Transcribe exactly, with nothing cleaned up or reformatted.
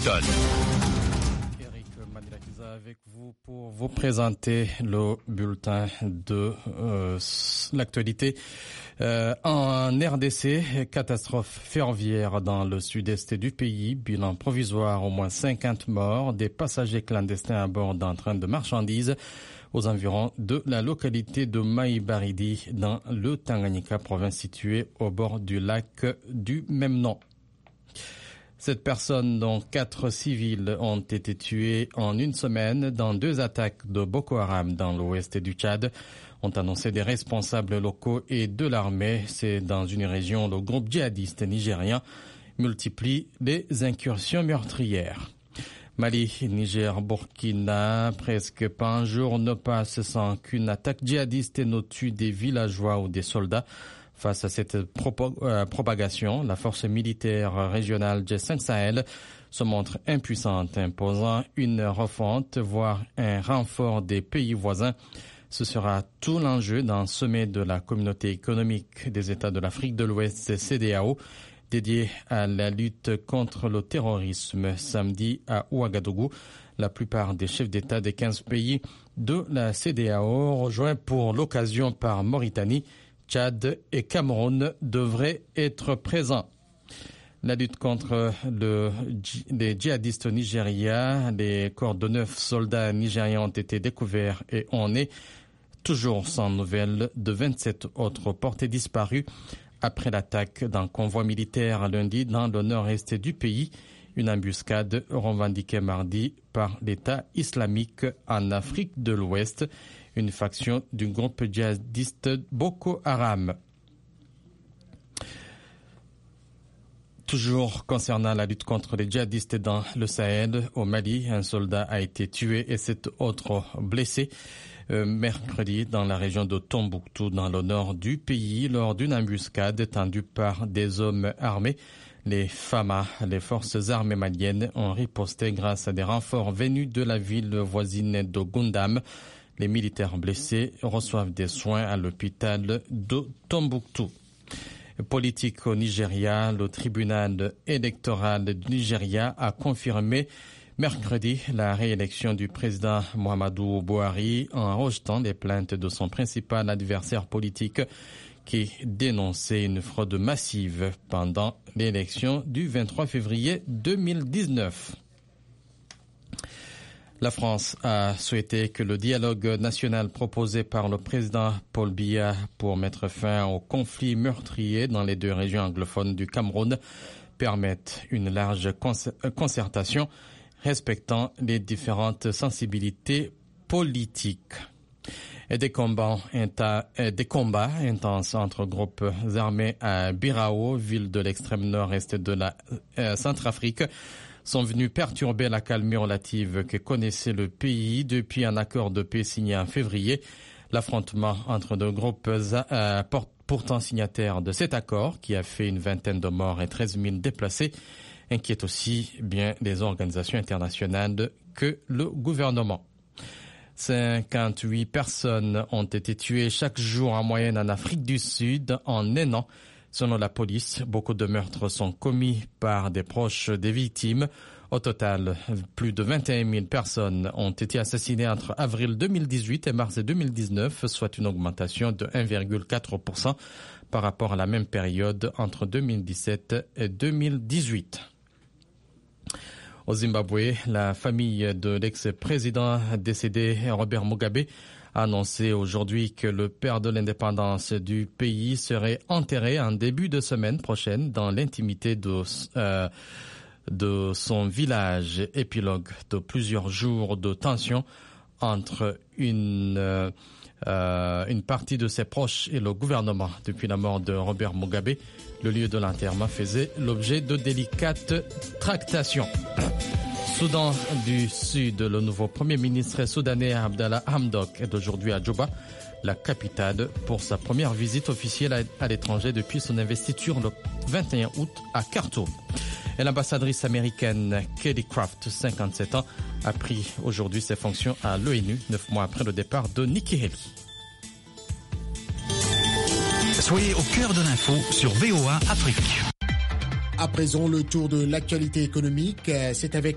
Washington. Eric Manilakiza avec vous pour vous présenter le bulletin de euh, l'actualité. Euh, en R D C, catastrophe ferroviaire dans le sud-est du pays, bilan provisoire, au moins cinquante morts, des passagers clandestins à bord d'un train de marchandises aux environs de la localité de Maïbaridi dans le Tanganyika, province située au bord du lac du même nom. Sept personnes, dont quatre civils, ont été tuées en une semaine dans deux attaques de Boko Haram dans l'ouest du Tchad, ont annoncé des responsables locaux et de l'armée. C'est dans une région où le groupe djihadiste nigérien multiplie les incursions meurtrières. Mali, Niger, Burkina, presque pas un jour ne passe sans qu'une attaque djihadiste ne tue des villageois ou des soldats. Face à cette propo- euh, propagation, la force militaire régionale G cinq Sahel se montre impuissante, imposant une refonte, voire un renfort des pays voisins. Ce sera tout l'enjeu d'un sommet de la communauté économique des États de l'Afrique de l'Ouest, C D A O, dédié à la lutte contre le terrorisme samedi à Ouagadougou. La plupart des chefs d'État des quinze pays de la C D A O, rejoints pour l'occasion par Mauritanie, Tchad et Cameroun, devraient être présents. La lutte contre le, les djihadistes au Nigeria, les corps de neuf soldats nigériens ont été découverts et on est toujours sans nouvelles de vingt-sept autres portés disparus après l'attaque d'un convoi militaire lundi dans le nord-est du pays, une embuscade revendiquée mardi par l'État islamique en Afrique de l'Ouest, une faction du groupe djihadiste Boko Haram. Toujours concernant la lutte contre les djihadistes dans le Sahel, au Mali, un soldat a été tué et sept autres blessés euh, mercredi dans la région de Tombouctou, dans le nord du pays, lors d'une embuscade tendue par des hommes armés. Les F A M A, les forces armées maliennes, ont riposté grâce à des renforts venus de la ville voisine de Goundam. Les militaires blessés reçoivent des soins à l'hôpital de Tombouctou. Politique au Nigeria, le tribunal électoral du Nigeria a confirmé mercredi la réélection du président Muhammadu Buhari en rejetant les plaintes de son principal adversaire politique qui dénonçait une fraude massive pendant l'élection du vingt-trois février deux mille dix-neuf. La France a souhaité que le dialogue national proposé par le président Paul Biya pour mettre fin au conflit meurtrier dans les deux régions anglophones du Cameroun permette une large concertation respectant les différentes sensibilités politiques. Et des combats, des combats intenses entre groupes armés à Birao, ville de l'extrême nord-est de la euh, Centrafrique, sont venus perturber la calme relative que connaissait le pays depuis un accord de paix signé en février. L'affrontement entre deux groupes euh, pourtant signataires de cet accord, qui a fait une vingtaine de morts et treize mille déplacés, inquiète aussi bien les organisations internationales que le gouvernement. cinquante-huit personnes ont été tuées chaque jour en moyenne en Afrique du Sud en un an. Selon la police, beaucoup de meurtres sont commis par des proches des victimes. Au total, plus de vingt et un mille personnes ont été assassinées entre avril deux mille dix-huit et mars deux mille dix-neuf, soit une augmentation de un virgule quatre pour cent par rapport à la même période entre deux mille dix-sept et deux mille dix-huit. Au Zimbabwe, la famille de l'ex-président décédé Robert Mugabe a annoncé aujourd'hui que le père de l'indépendance du pays serait enterré en début de semaine prochaine dans l'intimité de, euh, de son village. Épilogue de plusieurs jours de tension entre une, euh, euh, une partie de ses proches et le gouvernement. Depuis la mort de Robert Mugabe, le lieu de l'enterrement faisait l'objet de délicates tractations. Soudan du Sud, le nouveau Premier ministre soudanais Abdallah Hamdok est aujourd'hui à Djouba, la capitale, pour sa première visite officielle à l'étranger depuis son investiture le vingt et un août à Khartoum. Et l'ambassadrice américaine Kelly Craft, cinquante-sept ans, a pris aujourd'hui ses fonctions à l'ONU, neuf mois après le départ de Nikki Haley. Soyez au cœur de l'info sur V O A Afrique. À présent, le tour de l'actualité économique, c'est avec